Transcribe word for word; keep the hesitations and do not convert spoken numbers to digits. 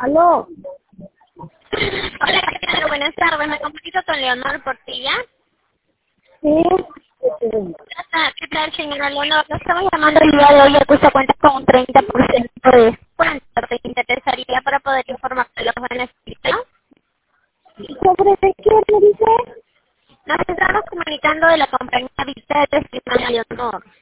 Aló. Hola, ¿qué tal? Buenas tardes. Me comunico con Leonor Portilla. Sí. Hola, ¿qué tal, señora Leonor? Nos estamos llamando el día de hoy, ya que usted cuenta con un treinta por ciento de descuento. ¿Te interesaría para poder informarte de los beneficios? ¿Sobre qué me dice? Nos estamos comunicando de la compañía Vicente, señora Leonor.